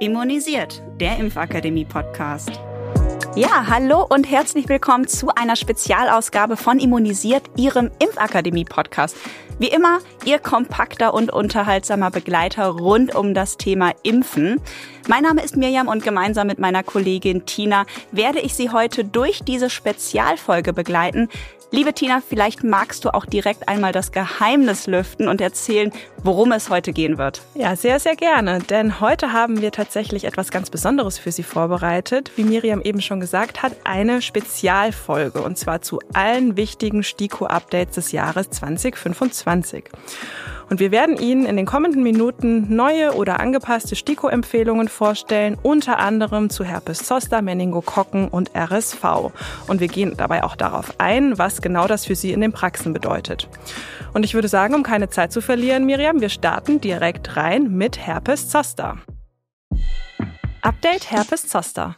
Immunisiert, der Impfakademie-Podcast. Ja, hallo und herzlich willkommen zu einer Spezialausgabe von Immunisiert, Ihrem Impfakademie-Podcast. Wie immer, Ihr kompakter und unterhaltsamer Begleiter rund um das Thema Impfen. Mein Name ist Mirjam und gemeinsam mit meiner Kollegin Tina werde ich Sie heute durch diese Spezialfolge begleiten. Liebe Tina, vielleicht magst du auch direkt einmal das Geheimnis lüften und erzählen, worum es heute gehen wird. Ja, sehr, sehr gerne, denn heute haben wir tatsächlich etwas ganz Besonderes für Sie vorbereitet. Wie Mirjam eben schon gesagt hat, eine Spezialfolge und zwar zu allen wichtigen STIKO-Updates des Jahres 2025. Und wir werden Ihnen in den kommenden Minuten neue oder angepasste STIKO-Empfehlungen vorstellen, unter anderem zu Herpes Zoster, Meningokokken und RSV. Und wir gehen dabei auch darauf ein, was genau das für Sie in den Praxen bedeutet. Und ich würde sagen, um keine Zeit zu verlieren, Mirjam, wir starten direkt rein mit Herpes Zoster. Update Herpes Zoster.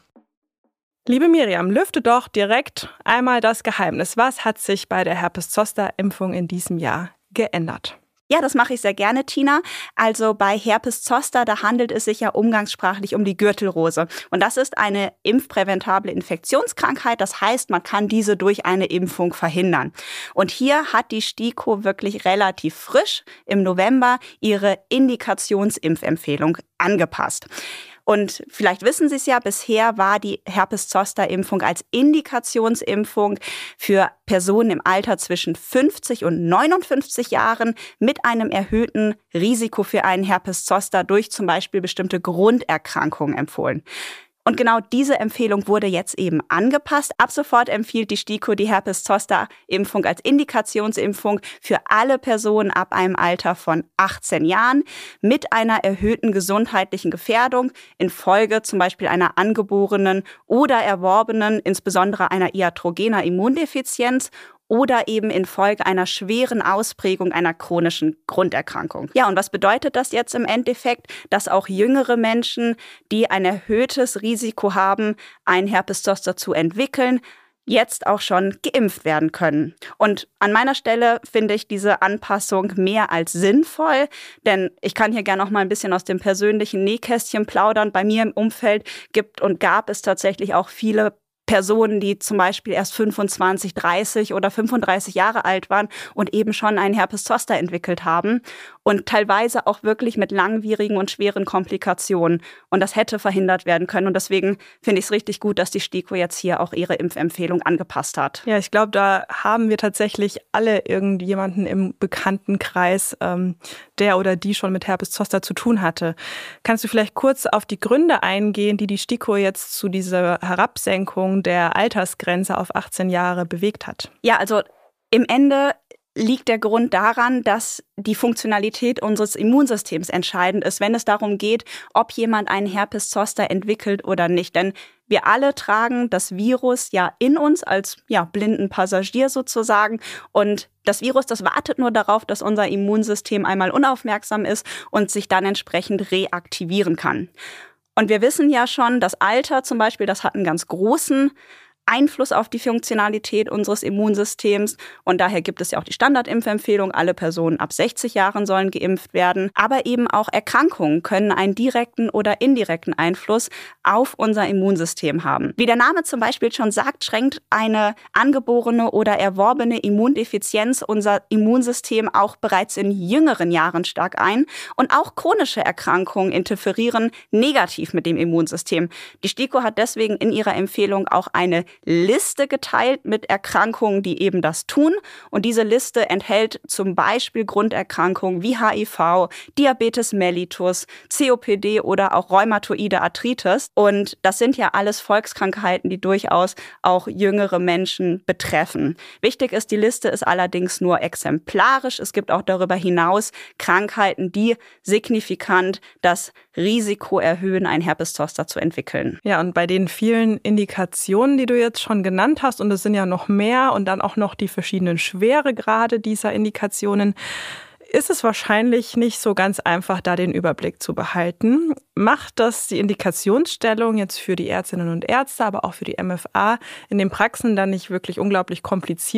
Liebe Mirjam, lüfte doch direkt einmal das Geheimnis. Was hat sich bei der Herpes Zoster-Impfung in diesem Jahr geändert? Ja, das mache ich sehr gerne, Tina. Also bei Herpes Zoster, da handelt es sich ja umgangssprachlich um die Gürtelrose. Und das ist eine impfpräventable Infektionskrankheit. Das heißt, man kann diese durch eine Impfung verhindern. Und hier hat die STIKO wirklich relativ frisch im November ihre Indikationsimpfempfehlung angepasst. Und vielleicht wissen Sie es ja, bisher war die Herpes-Zoster-Impfung als Indikationsimpfung für Personen im Alter zwischen 50 und 59 Jahren mit einem erhöhten Risiko für einen Herpes-Zoster durch zum Beispiel bestimmte Grunderkrankungen empfohlen. Und genau diese Empfehlung wurde jetzt eben angepasst. Ab sofort empfiehlt die STIKO die Herpes-Zoster-Impfung als Indikationsimpfung für alle Personen ab einem Alter von 18 Jahren mit einer erhöhten gesundheitlichen Gefährdung infolge zum Beispiel einer angeborenen oder erworbenen, insbesondere einer iatrogener Immundefizienz oder eben infolge einer schweren Ausprägung einer chronischen Grunderkrankung. Ja, und was bedeutet das jetzt im Endeffekt? Dass auch jüngere Menschen, die ein erhöhtes Risiko haben, einen Herpes-Zoster zu entwickeln, jetzt auch schon geimpft werden können. Und an meiner Stelle finde ich diese Anpassung mehr als sinnvoll, denn ich kann hier gerne noch mal ein bisschen aus dem persönlichen Nähkästchen plaudern. Bei mir im Umfeld gibt und gab es tatsächlich auch viele Personen, die zum Beispiel erst 25, 30 oder 35 Jahre alt waren und eben schon einen Herpes-Zoster entwickelt haben und teilweise auch wirklich mit langwierigen und schweren Komplikationen. Und das hätte verhindert werden können. Und deswegen finde ich es richtig gut, dass die STIKO jetzt hier auch ihre Impfempfehlung angepasst hat. Ja, ich glaube, da haben wir tatsächlich alle irgendjemanden im Bekanntenkreis, der oder die schon mit Herpes Zoster zu tun hatte. Kannst du vielleicht kurz auf die Gründe eingehen, die STIKO jetzt zu dieser Herabsenkung der Altersgrenze auf 18 Jahre bewegt hat? Ja, also im Ende liegt der Grund daran, dass die Funktionalität unseres Immunsystems entscheidend ist, wenn es darum geht, ob jemand einen Herpes-Zoster entwickelt oder nicht. Denn wir alle tragen das Virus ja in uns als blinden Passagier sozusagen. Und das Virus, das wartet nur darauf, dass unser Immunsystem einmal unaufmerksam ist und sich dann entsprechend reaktivieren kann. Und wir wissen ja schon, das Alter zum Beispiel, das hat einen ganz großen Einfluss auf die Funktionalität unseres Immunsystems. Und daher gibt es ja auch die Standardimpfempfehlung, alle Personen ab 60 Jahren sollen geimpft werden. Aber eben auch Erkrankungen können einen direkten oder indirekten Einfluss auf unser Immunsystem haben. Wie der Name zum Beispiel schon sagt, schränkt eine angeborene oder erworbene Immundefizienz unser Immunsystem auch bereits in jüngeren Jahren stark ein. Und auch chronische Erkrankungen interferieren negativ mit dem Immunsystem. Die STIKO hat deswegen in ihrer Empfehlung auch eine Liste geteilt mit Erkrankungen, die eben das tun. Und diese Liste enthält zum Beispiel Grunderkrankungen wie HIV, Diabetes mellitus, COPD oder auch rheumatoide Arthritis. Und das sind ja alles Volkskrankheiten, die durchaus auch jüngere Menschen betreffen. Wichtig ist, die Liste ist allerdings nur exemplarisch. Es gibt auch darüber hinaus Krankheiten, die signifikant das Risiko erhöhen, einen Herpes-Zoster zu entwickeln. Ja, und bei den vielen Indikationen, die du jetzt schon genannt hast, und es sind ja noch mehr und dann auch noch die verschiedenen Schweregrade dieser Indikationen, ist es wahrscheinlich nicht so ganz einfach, da den Überblick zu behalten. Macht das die Indikationsstellung jetzt für die Ärztinnen und Ärzte, aber auch für die MFA in den Praxen dann nicht wirklich unglaublich kompliziert?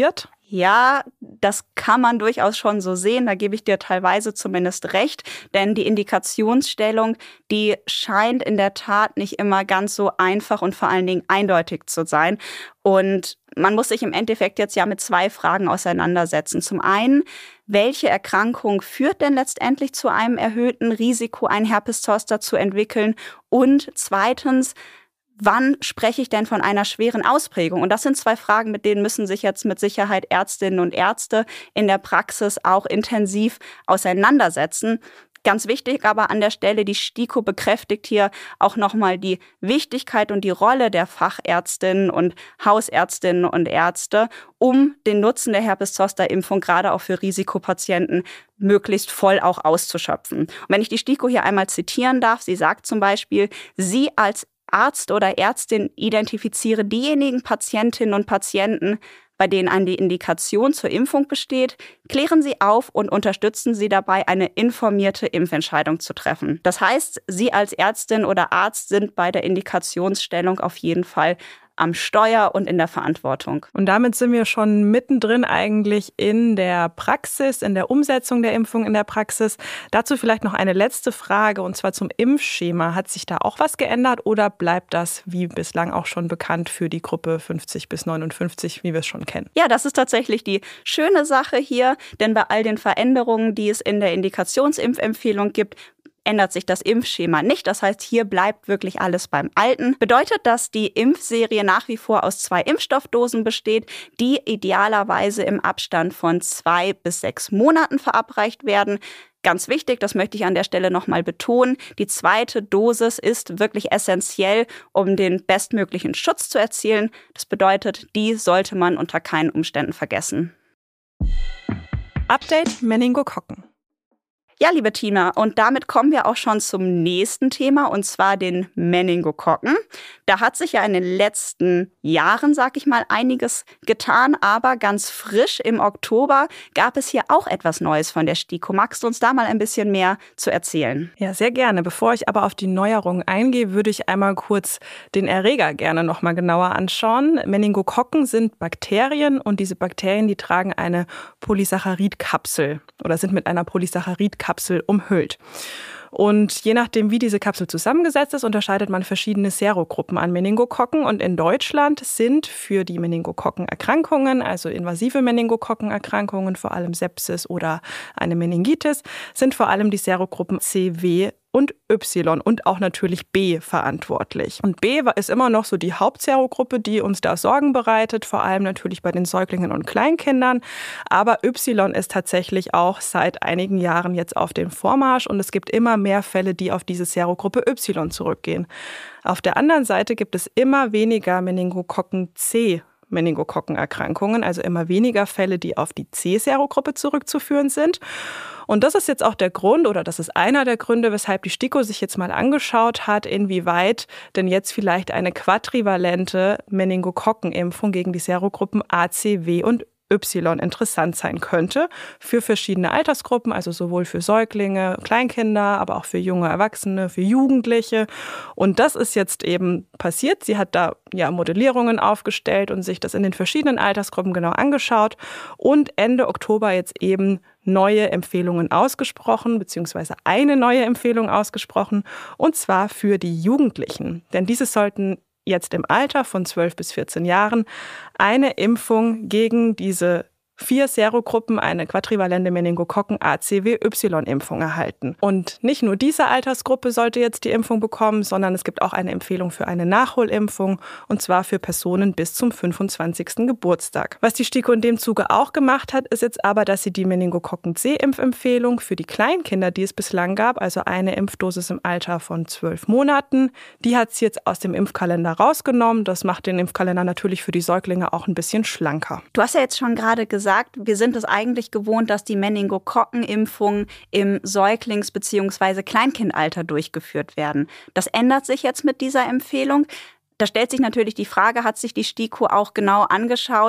Ja, das kann man durchaus schon so sehen. Da gebe ich dir teilweise zumindest recht. Denn die Indikationsstellung, die scheint in der Tat nicht immer ganz so einfach und vor allen Dingen eindeutig zu sein. Und man muss sich im Endeffekt jetzt ja mit 2 Fragen auseinandersetzen. Zum einen, welche Erkrankung führt denn letztendlich zu einem erhöhten Risiko, ein Herpes zoster zu entwickeln? Und zweitens, wann spreche ich denn von einer schweren Ausprägung? Und das sind 2 Fragen, mit denen müssen sich jetzt mit Sicherheit Ärztinnen und Ärzte in der Praxis auch intensiv auseinandersetzen. Ganz wichtig aber an der Stelle, die STIKO bekräftigt hier auch nochmal die Wichtigkeit und die Rolle der Fachärztinnen und Hausärztinnen und Ärzte, um den Nutzen der Herpes-Zoster-Impfung gerade auch für Risikopatienten möglichst voll auch auszuschöpfen. Und wenn ich die STIKO hier einmal zitieren darf, sie sagt zum Beispiel, sie als Arzt oder Ärztin identifiziere diejenigen Patientinnen und Patienten, bei denen eine Indikation zur Impfung besteht, klären Sie auf und unterstützen Sie dabei, eine informierte Impfentscheidung zu treffen. Das heißt, Sie als Ärztin oder Arzt sind bei der Indikationsstellung auf jeden Fall am Steuer und in der Verantwortung. Und damit sind wir schon mittendrin eigentlich in der Praxis, in der Umsetzung der Impfung in der Praxis. Dazu vielleicht noch eine letzte Frage, und zwar zum Impfschema. Hat sich da auch was geändert oder bleibt das wie bislang auch schon bekannt für die Gruppe 50 bis 59, wie wir es schon kennen? Ja, das ist tatsächlich die schöne Sache hier, denn bei all den Veränderungen, die es in der Indikationsimpfempfehlung gibt, ändert sich das Impfschema nicht. Das heißt, hier bleibt wirklich alles beim Alten. Bedeutet, dass die Impfserie nach wie vor aus 2 Impfstoffdosen besteht, die idealerweise im Abstand von 2 bis 6 Monaten verabreicht werden. Ganz wichtig, das möchte ich an der Stelle nochmal betonen, die 2. Dosis ist wirklich essentiell, um den bestmöglichen Schutz zu erzielen. Das bedeutet, die sollte man unter keinen Umständen vergessen. Update Meningokokken. Ja, liebe Tina, und damit kommen wir auch schon zum nächsten Thema, und zwar den Meningokokken. Da hat sich ja in den letzten Jahren, sag ich mal, einiges getan, aber ganz frisch im Oktober gab es hier auch etwas Neues von der STIKO. Magst du uns da mal ein bisschen mehr zu erzählen? Ja, sehr gerne. Bevor ich aber auf die Neuerungen eingehe, würde ich einmal kurz den Erreger gerne noch mal genauer anschauen. Meningokokken sind Bakterien, und diese Bakterien, die tragen eine Polysaccharidkapsel oder sind mit einer Polysaccharidkapsel umhüllt. Und je nachdem, wie diese Kapsel zusammengesetzt ist, unterscheidet man verschiedene Serogruppen an Meningokokken. Und in Deutschland sind für die Meningokokkenerkrankungen, also invasive Meningokokkenerkrankungen, vor allem Sepsis oder eine Meningitis, sind vor allem die Serogruppen C, W und Y und auch natürlich B verantwortlich. Und B ist immer noch so die Hauptserogruppe, die uns da Sorgen bereitet, vor allem natürlich bei den Säuglingen und Kleinkindern. Aber Y ist tatsächlich auch seit einigen Jahren jetzt auf dem Vormarsch, und es gibt immer mehr Fälle, die auf diese Serogruppe Y zurückgehen. Auf der anderen Seite gibt es immer weniger Meningokokken C Meningokokkenerkrankungen, also immer weniger Fälle, die auf die C-Serogruppe zurückzuführen sind. Und das ist jetzt auch der Grund, oder das ist einer der Gründe, weshalb die STIKO sich jetzt mal angeschaut hat, inwieweit denn jetzt vielleicht eine quadrivalente Meningokokkenimpfung gegen die Serogruppen A, C, W und Y interessant sein könnte für verschiedene Altersgruppen, also sowohl für Säuglinge, Kleinkinder, aber auch für junge Erwachsene, für Jugendliche. Und das ist jetzt eben passiert. Sie hat da ja Modellierungen aufgestellt und sich das in den verschiedenen Altersgruppen genau angeschaut und Ende Oktober jetzt eben neue Empfehlungen ausgesprochen, beziehungsweise eine neue Empfehlung ausgesprochen, und zwar für die Jugendlichen. Denn diese sollten jetzt im Alter von 12 bis 14 Jahren eine Impfung gegen diese 4 Serogruppen, eine quadrivalente Meningokokken-A-C-W-Y-Impfung erhalten. Und nicht nur diese Altersgruppe sollte jetzt die Impfung bekommen, sondern es gibt auch eine Empfehlung für eine Nachholimpfung, und zwar für Personen bis zum 25. Geburtstag. Was die STIKO in dem Zuge auch gemacht hat, ist jetzt aber, dass sie die Meningokokken-C-Impfempfehlung für die Kleinkinder, die es bislang gab, also eine Impfdosis im Alter von 12 Monaten, die hat sie jetzt aus dem Impfkalender rausgenommen. Das macht den Impfkalender natürlich für die Säuglinge auch ein bisschen schlanker. Du hast ja jetzt schon gerade gesagt, wir sind es eigentlich gewohnt, dass die Meningokokkenimpfungen im Säuglings- bzw. Kleinkindalter durchgeführt werden. Das ändert sich jetzt mit dieser Empfehlung. Da stellt sich natürlich die Frage, hat sich die STIKO auch genau angeschaut,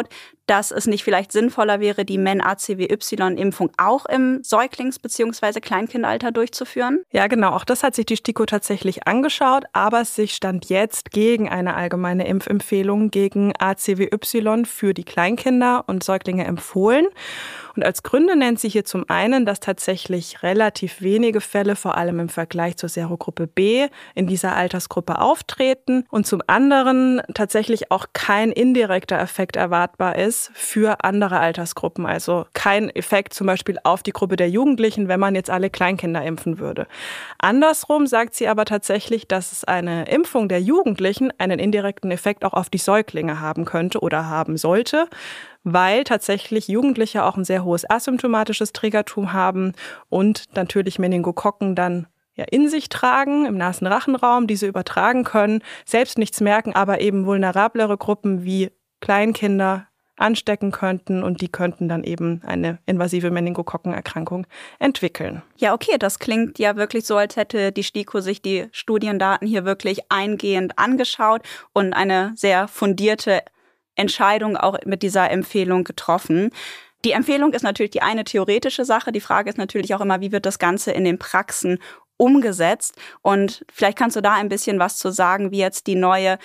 dass es nicht vielleicht sinnvoller wäre, die Men-ACWY-Impfung auch im Säuglings- bzw. Kleinkindalter durchzuführen? Ja, genau. Auch das hat sich die STIKO tatsächlich angeschaut, aber sich stand jetzt gegen eine allgemeine Impfempfehlung gegen ACWY für die Kleinkinder und Säuglinge empfohlen. Und als Gründe nennt sie hier zum einen, dass tatsächlich relativ wenige Fälle, vor allem im Vergleich zur Serogruppe B, in dieser Altersgruppe auftreten und zum anderen tatsächlich auch kein indirekter Effekt erwartbar ist für andere Altersgruppen. Also kein Effekt zum Beispiel auf die Gruppe der Jugendlichen, wenn man jetzt alle Kleinkinder impfen würde. Andersrum sagt sie aber tatsächlich, dass es eine Impfung der Jugendlichen einen indirekten Effekt auch auf die Säuglinge haben könnte oder haben sollte, weil tatsächlich Jugendliche auch ein sehr hohes asymptomatisches Trägertum haben und natürlich Meningokokken dann in sich tragen, im Nasen-Rachenraum, diese übertragen können, selbst nichts merken, aber eben vulnerablere Gruppen wie Kleinkinder anstecken könnten und die könnten dann eben eine invasive Meningokokkenerkrankung entwickeln. Ja, okay, das klingt ja wirklich so, als hätte die STIKO sich die Studiendaten hier wirklich eingehend angeschaut und eine sehr fundierte Entscheidung auch mit dieser Empfehlung getroffen. Die Empfehlung ist natürlich die eine theoretische Sache. Die Frage ist natürlich auch immer, wie wird das Ganze in den Praxen umgesetzt? Und vielleicht kannst du da ein bisschen was zu sagen, wie jetzt die neue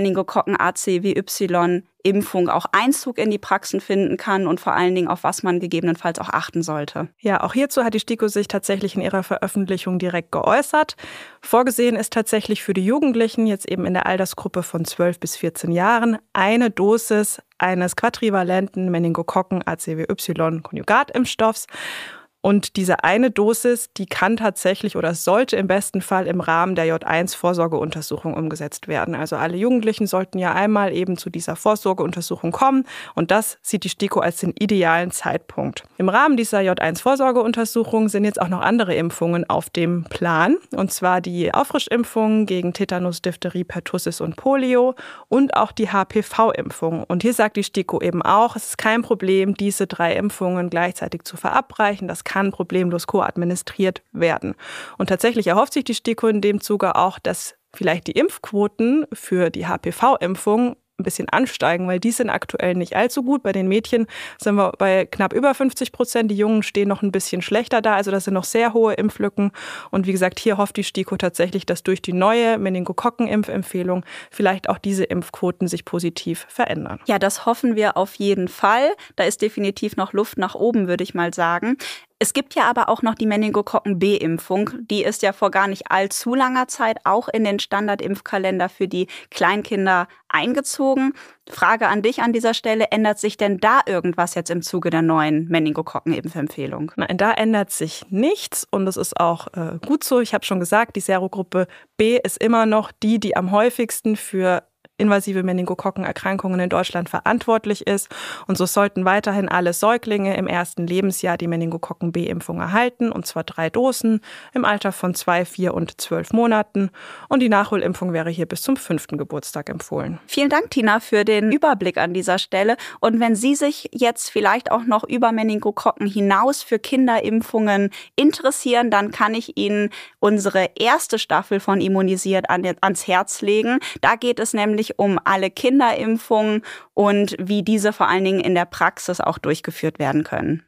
Meningokokken-ACWY-Impfung auch Einzug in die Praxen finden kann und vor allen Dingen auf was man gegebenenfalls auch achten sollte. Ja, auch hierzu hat die STIKO sich tatsächlich in ihrer Veröffentlichung direkt geäußert. Vorgesehen ist tatsächlich für die Jugendlichen, jetzt eben in der Altersgruppe von 12 bis 14 Jahren, eine Dosis eines quadrivalenten Meningokokken-ACWY-Konjugatimpfstoffs. Und diese eine Dosis, die kann tatsächlich oder sollte im besten Fall im Rahmen der J1-Vorsorgeuntersuchung umgesetzt werden. Also alle Jugendlichen sollten ja einmal eben zu dieser Vorsorgeuntersuchung kommen und das sieht die STIKO als den idealen Zeitpunkt. Im Rahmen dieser J1-Vorsorgeuntersuchung sind jetzt auch noch andere Impfungen auf dem Plan, und zwar die Auffrischimpfung gegen Tetanus, Diphtherie, Pertussis und Polio und auch die HPV-Impfung. Und hier sagt die STIKO eben auch, es ist kein Problem, diese 3 Impfungen gleichzeitig zu verabreichen. Das kann problemlos koadministriert werden. Und tatsächlich erhofft sich die STIKO in dem Zuge auch, dass vielleicht die Impfquoten für die HPV-Impfung ein bisschen ansteigen, weil die sind aktuell nicht allzu gut. Bei den Mädchen sind wir bei knapp über 50%. Die Jungen stehen noch ein bisschen schlechter da. Also das sind noch sehr hohe Impflücken. Und wie gesagt, hier hofft die STIKO tatsächlich, dass durch die neue Meningokokken-Impfempfehlung vielleicht auch diese Impfquoten sich positiv verändern. Ja, das hoffen wir auf jeden Fall. Da ist definitiv noch Luft nach oben, würde ich mal sagen. Es gibt ja aber auch noch die Meningokokken-B-Impfung. Die ist ja vor gar nicht allzu langer Zeit auch in den Standardimpfkalender für die Kleinkinder eingezogen. Frage an dich an dieser Stelle, ändert sich denn da irgendwas jetzt im Zuge der neuen Meningokokken-Impfempfehlung? Nein, da ändert sich nichts und das ist auch gut so. Ich habe schon gesagt, die Serogruppe B ist immer noch die am häufigsten für invasive Meningokokkenerkrankungen in Deutschland verantwortlich ist. Und so sollten weiterhin alle Säuglinge im ersten Lebensjahr die Meningokokken-B-Impfung erhalten, und zwar 3 Dosen im Alter von 2, 4 und 12 Monaten. Und die Nachholimpfung wäre hier bis zum 5. Geburtstag empfohlen. Vielen Dank, Tina, für den Überblick an dieser Stelle. Und wenn Sie sich jetzt vielleicht auch noch über Meningokokken hinaus für Kinderimpfungen interessieren, dann kann ich Ihnen unsere erste Staffel von Immunisiert ans Herz legen. Da geht es nämlich um alle Kinderimpfungen und wie diese vor allen Dingen in der Praxis auch durchgeführt werden können.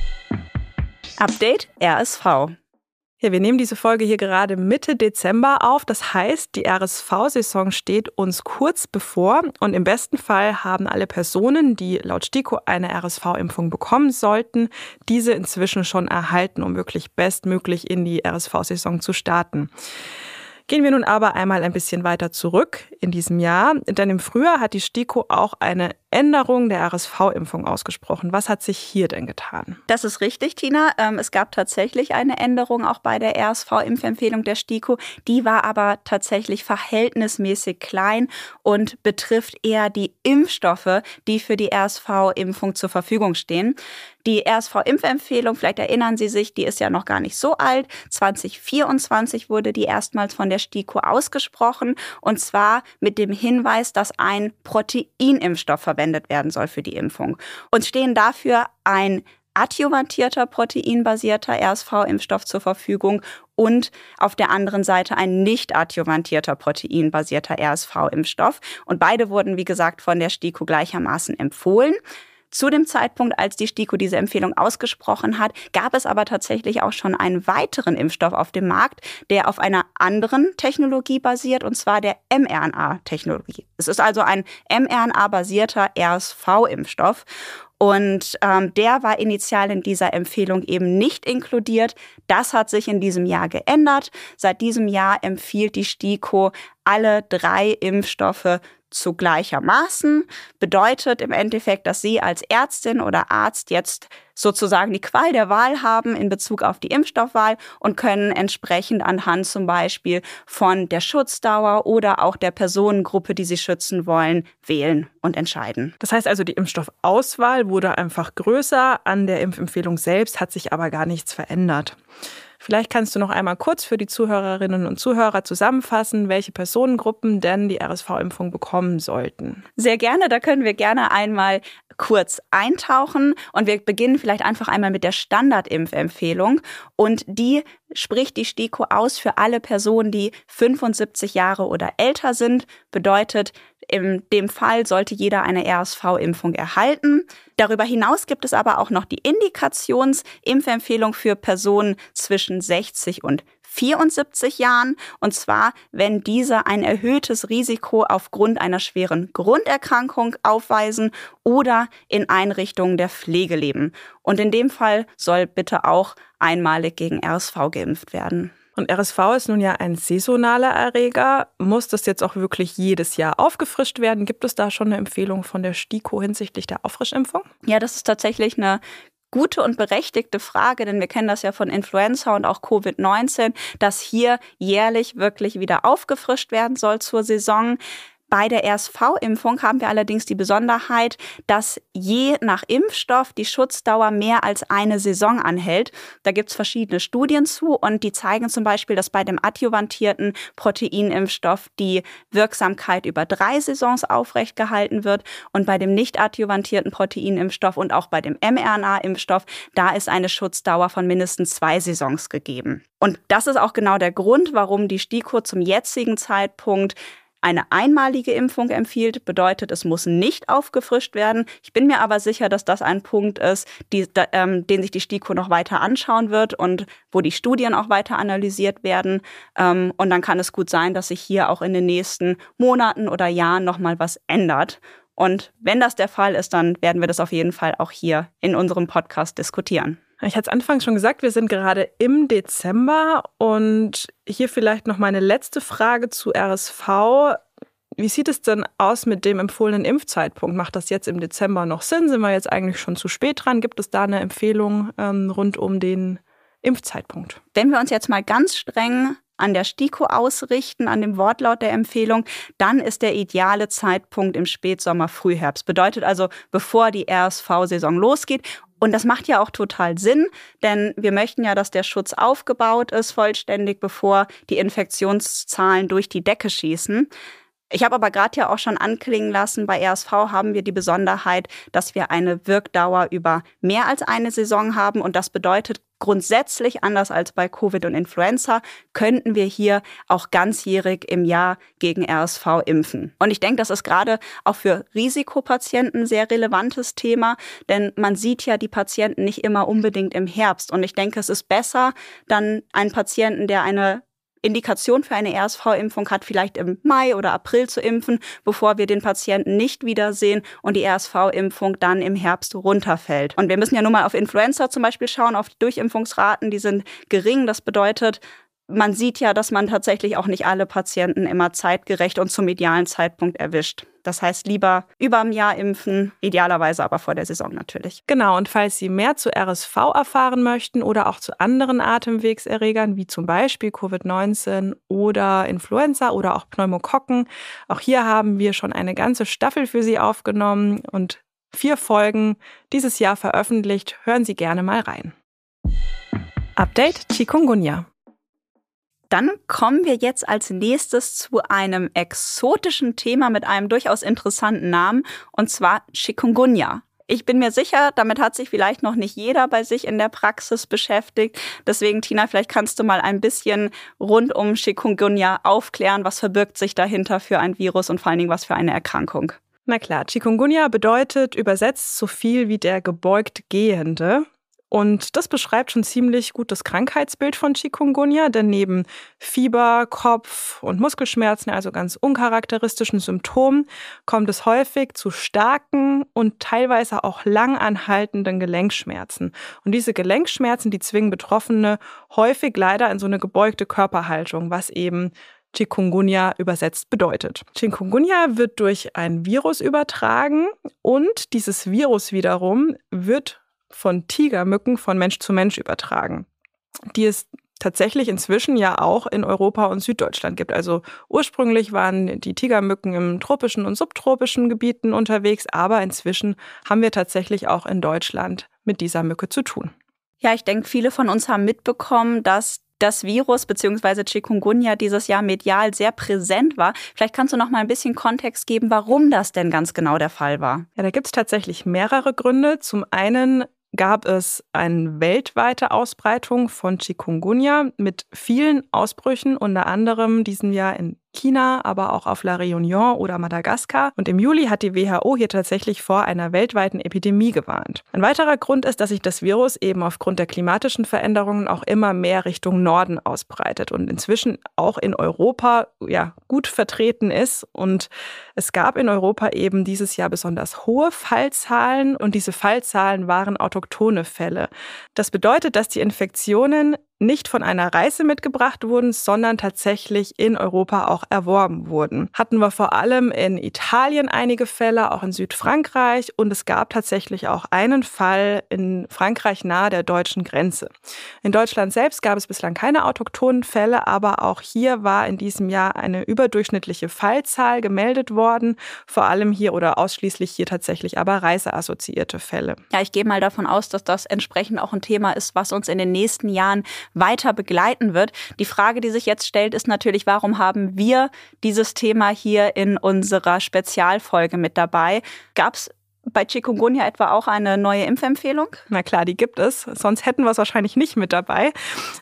Update RSV. Ja, wir nehmen diese Folge hier gerade Mitte Dezember auf. Das heißt, die RSV-Saison steht uns kurz bevor. Und im besten Fall haben alle Personen, die laut STIKO eine RSV-Impfung bekommen sollten, diese inzwischen schon erhalten, um wirklich bestmöglich in die RSV-Saison zu starten. Gehen wir nun aber einmal ein bisschen weiter zurück in diesem Jahr, denn im Frühjahr hat die STIKO auch eine Änderung der RSV-Impfung ausgesprochen. Was hat sich hier denn getan? Das ist richtig, Tina. Es gab tatsächlich eine Änderung auch bei der RSV-Impfempfehlung der STIKO. Die war aber tatsächlich verhältnismäßig klein und betrifft eher die Impfstoffe, die für die RSV-Impfung zur Verfügung stehen. Die RSV-Impfempfehlung, vielleicht erinnern Sie sich, die ist ja noch gar nicht so alt. 2024 wurde die erstmals von der STIKO ausgesprochen, und zwar mit dem Hinweis, dass ein Proteinimpfstoff verwendet werden soll für die Impfung. Uns stehen dafür ein adjuvantierter proteinbasierter RSV-Impfstoff zur Verfügung und auf der anderen Seite ein nicht adjuvantierter proteinbasierter RSV-Impfstoff. Und beide wurden, wie gesagt, von der STIKO gleichermaßen empfohlen. Zu dem Zeitpunkt, als die STIKO diese Empfehlung ausgesprochen hat, gab es aber tatsächlich auch schon einen weiteren Impfstoff auf dem Markt, der auf einer anderen Technologie basiert, und zwar der mRNA-Technologie. Es ist also ein mRNA-basierter RSV-Impfstoff. Und der war initial in dieser Empfehlung eben nicht inkludiert. Das hat sich in diesem Jahr geändert. Seit diesem Jahr empfiehlt die STIKO alle 3 Impfstoffe zu gleichermaßen. Bedeutet im Endeffekt, dass Sie als Ärztin oder Arzt jetzt sozusagen die Qual der Wahl haben in Bezug auf die Impfstoffwahl und können entsprechend anhand zum Beispiel von der Schutzdauer oder auch der Personengruppe, die Sie schützen wollen, wählen und entscheiden. Das heißt also, die Impfstoffauswahl wurde einfach größer, an der Impfempfehlung selbst hat sich aber gar nichts verändert. Vielleicht kannst du noch einmal kurz für die Zuhörerinnen und Zuhörer zusammenfassen, welche Personengruppen denn die RSV-Impfung bekommen sollten. Sehr gerne, da können wir gerne einmal kurz eintauchen und wir beginnen vielleicht einfach einmal mit der Standardimpfempfehlung und die spricht die STIKO aus für alle Personen, die 75 Jahre oder älter sind. Bedeutet, in dem Fall sollte jeder eine RSV-Impfung erhalten. Darüber hinaus gibt es aber auch noch die Indikationsimpfempfehlung für Personen zwischen 60 und 74 Jahren, und zwar, wenn diese ein erhöhtes Risiko aufgrund einer schweren Grunderkrankung aufweisen oder in Einrichtungen der Pflege leben. Und in dem Fall soll bitte auch einmalig gegen RSV geimpft werden. Und RSV ist nun ja ein saisonaler Erreger. Muss das jetzt auch wirklich jedes Jahr aufgefrischt werden? Gibt es da schon eine Empfehlung von der STIKO hinsichtlich der Auffrischimpfung? Ja, das ist tatsächlich eine gute und berechtigte Frage, denn wir kennen das ja von Influenza und auch Covid-19, dass hier jährlich wirklich wieder aufgefrischt werden soll zur Saison. Bei der RSV-Impfung haben wir allerdings die Besonderheit, dass je nach Impfstoff die Schutzdauer mehr als eine Saison anhält. Da gibt es verschiedene Studien zu und die zeigen zum Beispiel, dass bei dem adjuvantierten Proteinimpfstoff die Wirksamkeit über 3 Saisons aufrecht gehalten wird und bei dem nicht adjuvantierten Proteinimpfstoff und auch bei dem mRNA-Impfstoff, da ist eine Schutzdauer von mindestens 2 Saisons gegeben. Und das ist auch genau der Grund, warum die STIKO zum jetzigen Zeitpunkt eine einmalige Impfung empfiehlt, bedeutet, es muss nicht aufgefrischt werden. Ich bin mir aber sicher, dass das ein Punkt ist, den sich die STIKO noch weiter anschauen wird und wo die Studien auch weiter analysiert werden. Und dann kann es gut sein, dass sich hier auch in den nächsten Monaten oder Jahren nochmal was ändert. Und wenn das der Fall ist, dann werden wir das auf jeden Fall auch hier in unserem Podcast diskutieren. Ich hatte es anfangs schon gesagt, wir sind gerade im Dezember und hier vielleicht noch meine letzte Frage zu RSV. Wie sieht es denn aus mit dem empfohlenen Impfzeitpunkt? Macht das jetzt im Dezember noch Sinn? Sind wir jetzt eigentlich schon zu spät dran? Gibt es da eine Empfehlung rund um den Impfzeitpunkt? Wenn wir uns jetzt mal ganz streng an der STIKO ausrichten, an dem Wortlaut der Empfehlung, dann ist der ideale Zeitpunkt im Spätsommer, Frühherbst. Bedeutet also, bevor die RSV-Saison losgeht. Und das macht ja auch total Sinn, denn wir möchten ja, dass der Schutz aufgebaut ist, vollständig, bevor die Infektionszahlen durch die Decke schießen. Ich habe aber gerade ja auch schon anklingen lassen, bei RSV haben wir die Besonderheit, dass wir eine Wirkdauer über mehr als eine Saison haben. Und das bedeutet grundsätzlich, anders als bei Covid und Influenza, könnten wir hier auch ganzjährig im Jahr gegen RSV impfen. Und ich denke, das ist gerade auch für Risikopatienten ein sehr relevantes Thema, denn man sieht ja die Patienten nicht immer unbedingt im Herbst. Und ich denke, es ist besser, dann einen Patienten, der eine Indikation für eine RSV-Impfung hat, vielleicht im Mai oder April zu impfen, bevor wir den Patienten nicht wiedersehen und die RSV-Impfung dann im Herbst runterfällt. Und wir müssen ja nun mal auf Influenza zum Beispiel schauen, auf die Durchimpfungsraten, die sind gering. Das bedeutet, man sieht ja, dass man tatsächlich auch nicht alle Patienten immer zeitgerecht und zum idealen Zeitpunkt erwischt. Das heißt, lieber über ein Jahr impfen, idealerweise aber vor der Saison natürlich. Genau, und falls Sie mehr zu RSV erfahren möchten oder auch zu anderen Atemwegserregern, wie zum Beispiel Covid-19 oder Influenza oder auch Pneumokokken, auch hier haben wir schon eine ganze Staffel für Sie aufgenommen und 4 Folgen dieses Jahr veröffentlicht. Hören Sie gerne mal rein. Update Chikungunya. Dann kommen wir jetzt als nächstes zu einem exotischen Thema mit einem durchaus interessanten Namen, und zwar Chikungunya. Ich bin mir sicher, damit hat sich vielleicht noch nicht jeder bei sich in der Praxis beschäftigt. Deswegen, Tina, vielleicht kannst du mal ein bisschen rund um Chikungunya aufklären. Was verbirgt sich dahinter für ein Virus und vor allen Dingen was für eine Erkrankung? Na klar, Chikungunya bedeutet übersetzt so viel wie der gebeugt Gehende. Und das beschreibt schon ziemlich gut das Krankheitsbild von Chikungunya, denn neben Fieber, Kopf- und Muskelschmerzen, also ganz uncharakteristischen Symptomen, kommt es häufig zu starken und teilweise auch lang anhaltenden Gelenkschmerzen. Und diese Gelenkschmerzen, die zwingen Betroffene häufig leider in so eine gebeugte Körperhaltung, was eben Chikungunya übersetzt bedeutet. Chikungunya wird durch ein Virus übertragen und dieses Virus wiederum wird von Tigermücken von Mensch zu Mensch übertragen, die es tatsächlich inzwischen ja auch in Europa und Süddeutschland gibt. Also ursprünglich waren die Tigermücken im tropischen und subtropischen Gebieten unterwegs, aber inzwischen haben wir tatsächlich auch in Deutschland mit dieser Mücke zu tun. Ja, ich denke, viele von uns haben mitbekommen, dass das Virus bzw. Chikungunya dieses Jahr medial sehr präsent war. Vielleicht kannst du noch mal ein bisschen Kontext geben, warum das denn ganz genau der Fall war. Ja, da gibt es tatsächlich mehrere Gründe. Zum einen gab es eine weltweite Ausbreitung von Chikungunya mit vielen Ausbrüchen, unter anderem diesen Jahr in China, aber auch auf La Réunion oder Madagaskar. Und im Juli hat die WHO hier tatsächlich vor einer weltweiten Epidemie gewarnt. Ein weiterer Grund ist, dass sich das Virus eben aufgrund der klimatischen Veränderungen auch immer mehr Richtung Norden ausbreitet und inzwischen auch in Europa gut vertreten ist. Und es gab in Europa eben dieses Jahr besonders hohe Fallzahlen und diese Fallzahlen waren autochthone Fälle. Das bedeutet, dass die Infektionen nicht von einer Reise mitgebracht wurden, sondern tatsächlich in Europa auch erworben wurden. Hatten wir vor allem in Italien einige Fälle, auch in Südfrankreich und es gab tatsächlich auch einen Fall in Frankreich nahe der deutschen Grenze. In Deutschland selbst gab es bislang keine autochthonen Fälle, aber auch hier war in diesem Jahr eine überdurchschnittliche Fallzahl gemeldet worden, vor allem hier oder ausschließlich hier tatsächlich aber reiseassoziierte Fälle. Ja, ich gehe mal davon aus, dass das entsprechend auch ein Thema ist, was uns in den nächsten Jahren weiter begleiten wird. Die Frage, die sich jetzt stellt, ist natürlich, warum haben wir dieses Thema hier in unserer Spezialfolge mit dabei? Gab es bei Chikungunya etwa auch eine neue Impfempfehlung? Na klar, die gibt es. Sonst hätten wir es wahrscheinlich nicht mit dabei.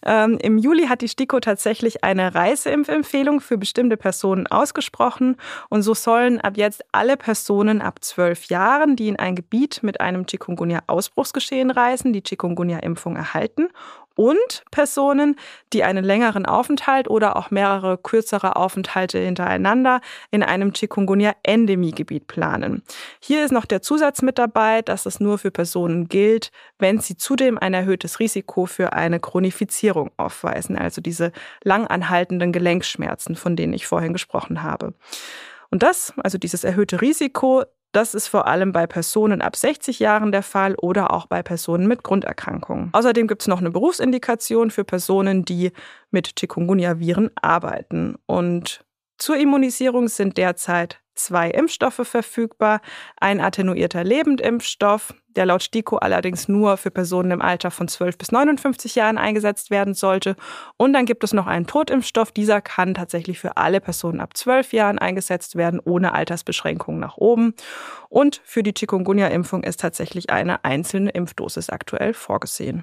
Im Juli hat die STIKO tatsächlich eine Reiseimpfempfehlung für bestimmte Personen ausgesprochen. Und so sollen ab jetzt alle Personen ab 12 Jahren, die in ein Gebiet mit einem Chikungunya-Ausbruchsgeschehen reisen, die Chikungunya-Impfung erhalten. Und Personen, die einen längeren Aufenthalt oder auch mehrere kürzere Aufenthalte hintereinander in einem Chikungunya-Endemiegebiet planen. Hier ist noch der Zusatz mit dabei, dass es nur für Personen gilt, wenn sie zudem ein erhöhtes Risiko für eine Chronifizierung aufweisen, also diese lang anhaltenden Gelenkschmerzen, von denen ich vorhin gesprochen habe. Und das, also dieses erhöhte Risiko, das ist vor allem bei Personen ab 60 Jahren der Fall oder auch bei Personen mit Grunderkrankungen. Außerdem gibt es noch eine Berufsindikation für Personen, die mit Chikungunya-Viren arbeiten. Und zur Immunisierung sind derzeit 2 Impfstoffe verfügbar. Ein attenuierter Lebendimpfstoff, der laut STIKO allerdings nur für Personen im Alter von 12 bis 59 Jahren eingesetzt werden sollte. Und dann gibt es noch einen Totimpfstoff. Dieser kann tatsächlich für alle Personen ab 12 Jahren eingesetzt werden, ohne Altersbeschränkungen nach oben. Und für die Chikungunya-Impfung ist tatsächlich eine einzelne Impfdosis aktuell vorgesehen.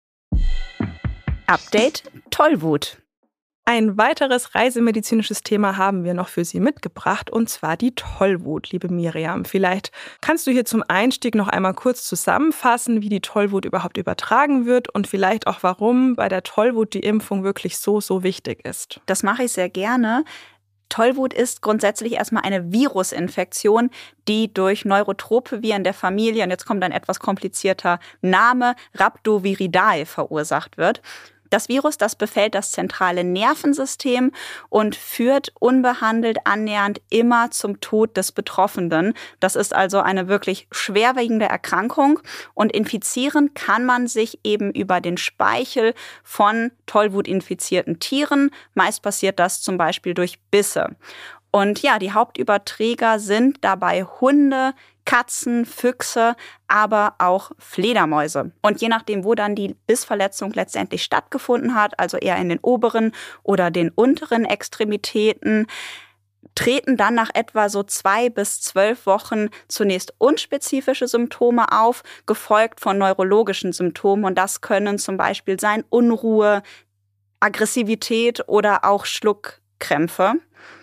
Update: Tollwut. Ein weiteres reisemedizinisches Thema haben wir noch für Sie mitgebracht, und zwar die Tollwut, liebe Miriam. Vielleicht kannst du hier zum Einstieg noch einmal kurz zusammenfassen, wie die Tollwut überhaupt übertragen wird und vielleicht auch, warum bei der Tollwut die Impfung wirklich so wichtig ist. Das mache ich sehr gerne. Tollwut ist grundsätzlich erstmal eine Virusinfektion, die durch neurotrope Viren der Familie, und jetzt kommt ein etwas komplizierter Name, Rhabdoviridae verursacht wird. Das Virus, das befällt das zentrale Nervensystem und führt unbehandelt annähernd immer zum Tod des Betroffenen. Das ist also eine wirklich schwerwiegende Erkrankung und infizieren kann man sich eben über den Speichel von Tollwut-infizierten Tieren. Meist passiert das zum Beispiel durch Bisse. Und ja, die Hauptüberträger sind dabei Hunde, Katzen, Füchse, aber auch Fledermäuse. Und je nachdem, wo dann die Bissverletzung letztendlich stattgefunden hat, also eher in den oberen oder den unteren Extremitäten, treten dann nach etwa so 2 bis 12 Wochen zunächst unspezifische Symptome auf, gefolgt von neurologischen Symptomen. Und das können zum Beispiel sein Unruhe, Aggressivität oder auch Schluckkrämpfe.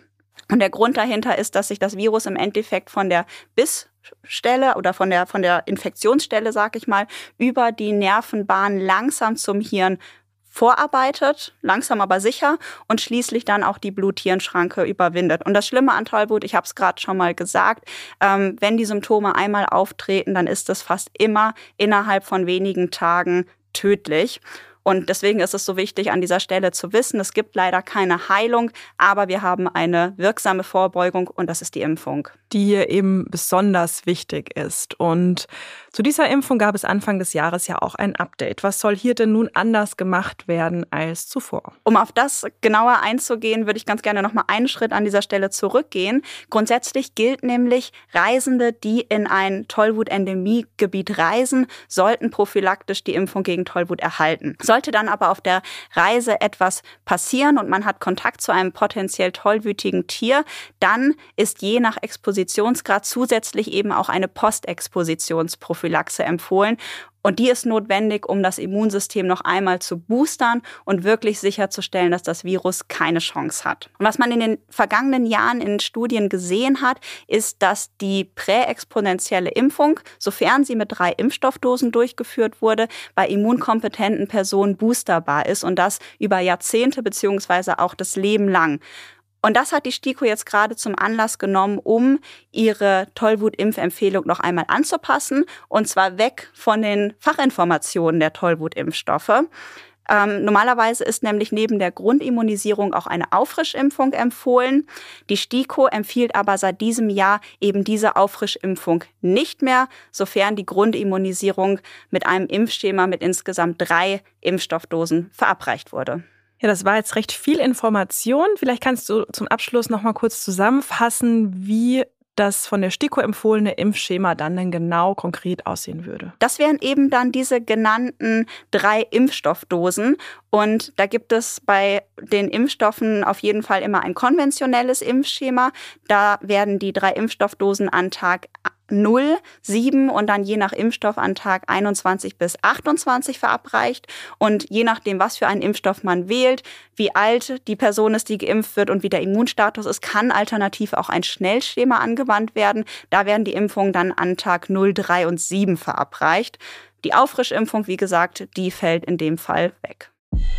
Und der Grund dahinter ist, dass sich das Virus im Endeffekt von der Bissstelle oder von der Infektionsstelle, sag ich mal, über die Nervenbahn langsam zum Hirn vorarbeitet, langsam aber sicher und schließlich dann auch die Blut-Hirn-Schranke überwindet. Und das Schlimme an Tollwut, ich habe es gerade schon mal gesagt, wenn die Symptome einmal auftreten, dann ist das fast immer innerhalb von wenigen Tagen tödlich. Und deswegen ist es so wichtig, an dieser Stelle zu wissen, es gibt leider keine Heilung, aber wir haben eine wirksame Vorbeugung und das ist die Impfung. Die hier eben besonders wichtig ist. Und zu dieser Impfung gab es Anfang des Jahres ja auch ein Update. Was soll hier denn nun anders gemacht werden als zuvor? Um auf das genauer einzugehen, würde ich ganz gerne noch mal einen Schritt an dieser Stelle zurückgehen. Grundsätzlich gilt nämlich, Reisende, die in ein Tollwut-Endemiegebiet reisen, sollten prophylaktisch die Impfung gegen Tollwut erhalten. Sollte dann aber auf der Reise etwas passieren und man hat Kontakt zu einem potenziell tollwütigen Tier, dann ist je nach Expositionsgrad zusätzlich eben auch eine Postexpositionsprophylaxe empfohlen. Und die ist notwendig, um das Immunsystem noch einmal zu boostern und wirklich sicherzustellen, dass das Virus keine Chance hat. Und was man in den vergangenen Jahren in Studien gesehen hat, ist, dass die präexponentielle Impfung, sofern sie mit 3 Impfstoffdosen durchgeführt wurde, bei immunkompetenten Personen boosterbar ist und das über Jahrzehnte bzw. auch das Leben lang. Und das hat die STIKO jetzt gerade zum Anlass genommen, um ihre Tollwut-Impfempfehlung noch einmal anzupassen, und zwar weg von den Fachinformationen der Tollwut-Impfstoffe. Normalerweise ist nämlich neben der Grundimmunisierung auch eine Auffrischimpfung empfohlen. Die STIKO empfiehlt aber seit diesem Jahr eben diese Auffrischimpfung nicht mehr, sofern die Grundimmunisierung mit einem Impfschema mit insgesamt 3 Impfstoffdosen verabreicht wurde. Ja, das war jetzt recht viel Information. Vielleicht kannst du zum Abschluss noch mal kurz zusammenfassen, wie das von der STIKO empfohlene Impfschema dann denn genau konkret aussehen würde. Das wären eben dann diese genannten 3 Impfstoffdosen. Und da gibt es bei den Impfstoffen auf jeden Fall immer ein konventionelles Impfschema. Da werden die 3 Impfstoffdosen an Tag 0, 7 und dann je nach Impfstoff an Tag 21 bis 28 verabreicht. Und je nachdem, was für einen Impfstoff man wählt, wie alt die Person ist, die geimpft wird und wie der Immunstatus ist, kann alternativ auch ein Schnellschema angewandt werden. Da werden die Impfungen dann an Tag 0, 3 und 7 verabreicht. Die Auffrischimpfung, wie gesagt, die fällt in dem Fall weg.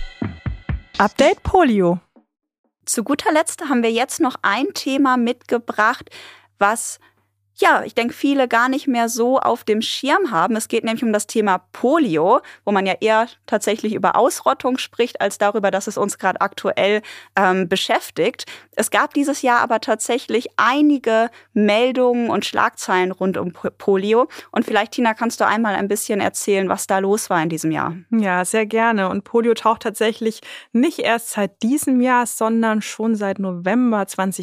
Update Polio. Zu guter Letzt haben wir jetzt noch ein Thema mitgebracht, was ich denke, viele gar nicht mehr so auf dem Schirm haben. Es geht nämlich um das Thema Polio, wo man ja eher tatsächlich über Ausrottung spricht, als darüber, dass es uns gerade aktuell beschäftigt. Es gab dieses Jahr aber tatsächlich einige Meldungen und Schlagzeilen rund um Polio. Und vielleicht, Tina, kannst du einmal ein bisschen erzählen, was da los war in diesem Jahr? Ja, sehr gerne. Und Polio taucht tatsächlich nicht erst seit diesem Jahr, sondern schon seit November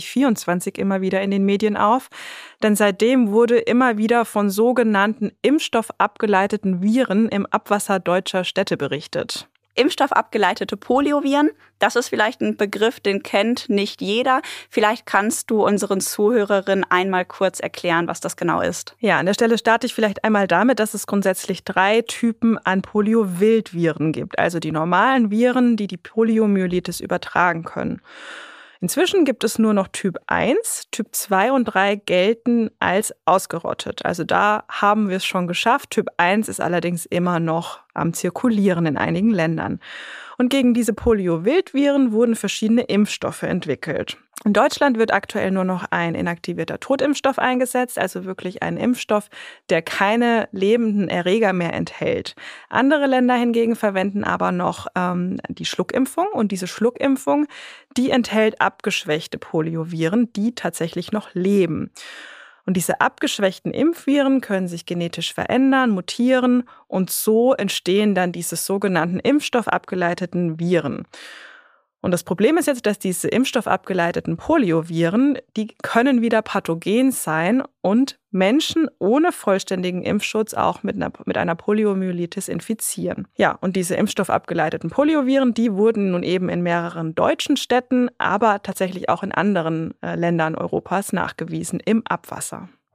2024 immer wieder in den Medien auf. Denn seitdem wurde immer wieder von sogenannten impfstoffabgeleiteten Viren im Abwasser deutscher Städte berichtet. Impfstoffabgeleitete Polioviren, das ist vielleicht ein Begriff, den kennt nicht jeder. Vielleicht kannst du unseren Zuhörerinnen einmal kurz erklären, was das genau ist. Ja, an der Stelle starte ich vielleicht einmal damit, dass es grundsätzlich 3 Typen an Polio-Wildviren gibt. Also die normalen Viren, die die Poliomyelitis übertragen können. Inzwischen gibt es nur noch Typ 1, Typ 2 und 3 gelten als ausgerottet. Also da haben wir es schon geschafft. Typ 1 ist allerdings immer noch am Zirkulieren in einigen Ländern. Und gegen diese Polio-Wildviren wurden verschiedene Impfstoffe entwickelt. In Deutschland wird aktuell nur noch ein inaktivierter Totimpfstoff eingesetzt, also wirklich ein Impfstoff, der keine lebenden Erreger mehr enthält. Andere Länder hingegen verwenden aber noch die Schluckimpfung. Und diese Schluckimpfung, die enthält abgeschwächte Polioviren, die tatsächlich noch leben. Und diese abgeschwächten Impfviren können sich genetisch verändern, mutieren und so entstehen dann diese sogenannten impfstoffabgeleiteten Viren. Und das Problem ist jetzt, dass diese impfstoffabgeleiteten Polioviren, die können wieder pathogen sein und Menschen ohne vollständigen Impfschutz auch mit einer Poliomyelitis infizieren. Ja, und diese impfstoffabgeleiteten Polioviren, die wurden nun eben in mehreren deutschen Städten, aber tatsächlich auch in anderen Ländern Europas nachgewiesen im Abwasser.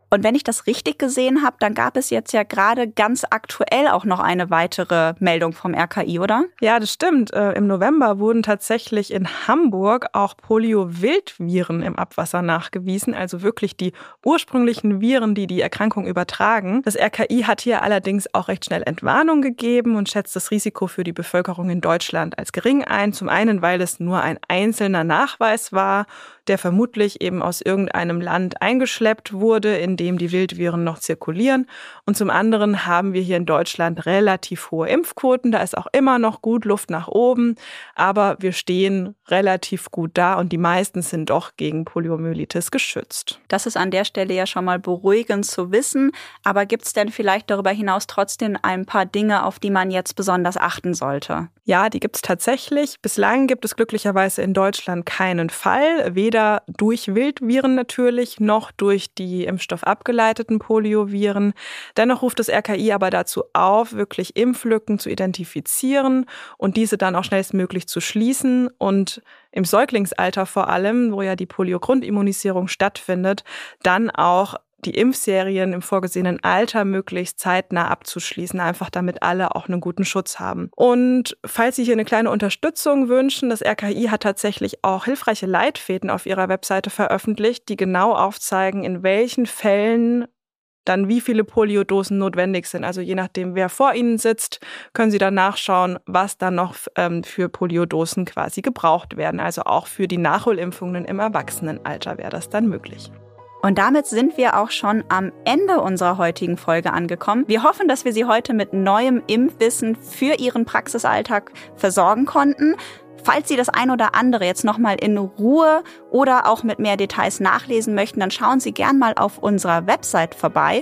Und wenn ich das richtig gesehen habe, dann gab es jetzt ja gerade ganz aktuell auch noch eine weitere Meldung vom RKI, oder? Ja, das stimmt. Im November wurden tatsächlich in Hamburg auch Polio-Wildviren im Abwasser nachgewiesen, also wirklich die ursprünglichen Viren, die die Erkrankung übertragen. Das RKI hat hier allerdings auch recht schnell Entwarnung gegeben und schätzt das Risiko für die Bevölkerung in Deutschland als gering ein. Zum einen, weil es nur ein einzelner Nachweis war, der vermutlich eben aus irgendeinem Land eingeschleppt wurde, in dem die Wildviren noch zirkulieren. Und zum anderen haben wir hier in Deutschland relativ hohe Impfquoten. Da ist auch immer noch gut Luft nach oben, aber wir stehen relativ gut da und die meisten sind doch gegen Poliomyelitis geschützt. Das ist an der Stelle ja schon mal beruhigend zu wissen. Aber gibt es denn vielleicht darüber hinaus trotzdem ein paar Dinge, auf die man jetzt besonders achten sollte? Ja, die gibt es tatsächlich. Bislang gibt es glücklicherweise in Deutschland keinen Fall, weder durch Wildviren natürlich, noch durch die impfstoffabgeleiteten Polioviren. Dennoch ruft das RKI aber dazu auf, wirklich Impflücken zu identifizieren und diese dann auch schnellstmöglich zu schließen und im Säuglingsalter vor allem, wo ja die Polio-Grundimmunisierung stattfindet, dann auch die Impfserien im vorgesehenen Alter möglichst zeitnah abzuschließen, einfach damit alle auch einen guten Schutz haben. Und falls Sie hier eine kleine Unterstützung wünschen, das RKI hat tatsächlich auch hilfreiche Leitfäden auf ihrer Webseite veröffentlicht, die genau aufzeigen, in welchen Fällen dann wie viele Poliodosen notwendig sind. Also je nachdem, wer vor Ihnen sitzt, können Sie dann nachschauen, was dann noch für Poliodosen quasi gebraucht werden. Also auch für die Nachholimpfungen im Erwachsenenalter wäre das dann möglich. Und damit sind wir auch schon am Ende unserer heutigen Folge angekommen. Wir hoffen, dass wir Sie heute mit neuem Impfwissen für Ihren Praxisalltag versorgen konnten. Falls Sie das ein oder andere jetzt nochmal in Ruhe oder auch mit mehr Details nachlesen möchten, dann schauen Sie gern mal auf unserer Website vorbei,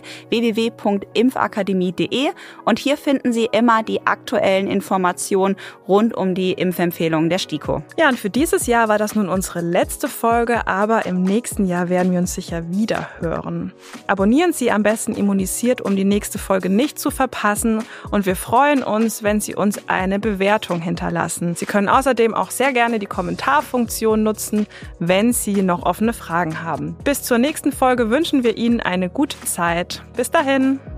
www.impfakademie.de, und hier finden Sie immer die aktuellen Informationen rund um die Impfempfehlungen der STIKO. Ja, und für dieses Jahr war das nun unsere letzte Folge, aber im nächsten Jahr werden wir uns sicher wieder hören. Abonnieren Sie am besten Immunisiert, um die nächste Folge nicht zu verpassen, und wir freuen uns, wenn Sie uns eine Bewertung hinterlassen. Sie können außerdem auch sehr gerne die Kommentarfunktion nutzen, wenn Sie noch offene Fragen haben. Bis zur nächsten Folge wünschen wir Ihnen eine gute Zeit. Bis dahin!